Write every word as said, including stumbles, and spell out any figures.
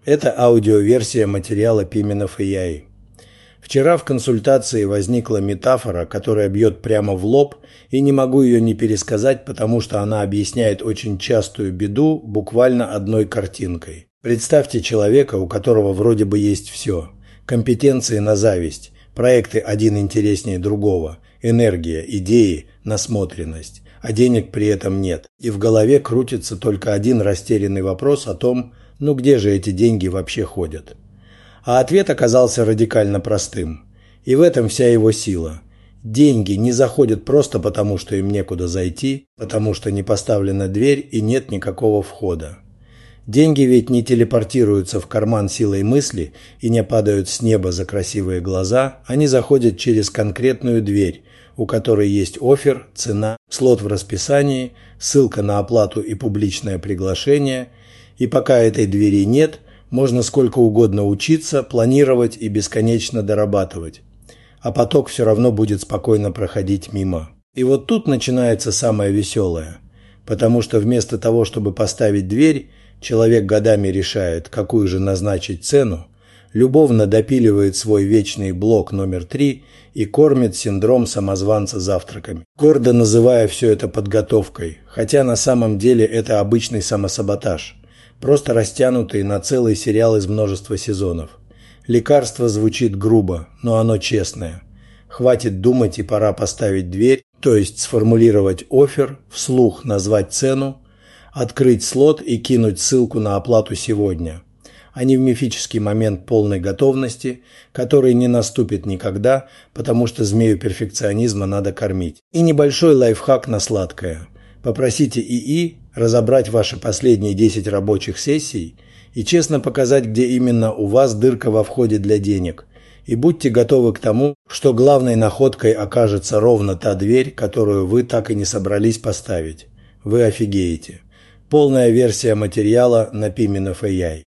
Это аудиоверсия материала Пименов эй ай. Вчера в консультации возникла метафора, которая бьет прямо в лоб, и не могу ее не пересказать, потому что она объясняет очень частую беду буквально одной картинкой. Представьте человека, у которого вроде бы есть все. Компетенции на зависть, проекты один интереснее другого, энергия, идеи, насмотренность, а денег при этом нет. И в голове крутится только один растерянный вопрос о том, ну где же эти деньги вообще ходят? А ответ оказался радикально простым. И в этом вся его сила. Деньги не заходят просто потому, что им некуда зайти, потому что не поставлена дверь и нет никакого входа. Деньги ведь не телепортируются в карман силой мысли и не падают с неба за красивые глаза, они заходят через конкретную дверь, у которой есть оффер, цена, слот в расписании, ссылка на оплату и публичное приглашение, и пока этой двери нет, можно сколько угодно учиться, планировать и бесконечно дорабатывать. А поток все равно будет спокойно проходить мимо. И вот тут начинается самое веселое. Потому что вместо того, чтобы поставить дверь, человек годами решает, какую же назначить цену, любовно допиливает свой вечный блок номер три и кормит синдром самозванца завтраками, гордо называя все это подготовкой, хотя на самом деле это обычный самосаботаж, просто растянутый на целый сериал из множества сезонов. Лекарство звучит грубо, но оно честное. Хватит думать и пора поставить дверь, то есть сформулировать оффер, вслух назвать цену, открыть слот и кинуть ссылку на оплату сегодня, а не в мифический момент полной готовности, который не наступит никогда, потому что змею перфекционизма надо кормить. И небольшой лайфхак на сладкое. Попросите ИИ разобрать ваши последние десять рабочих сессий и честно показать, где именно у вас дырка во входе для денег. И будьте готовы к тому, что главной находкой окажется ровно та дверь, которую вы так и не собрались поставить. Вы офигеете. Полная версия материала на Пименов эй ай.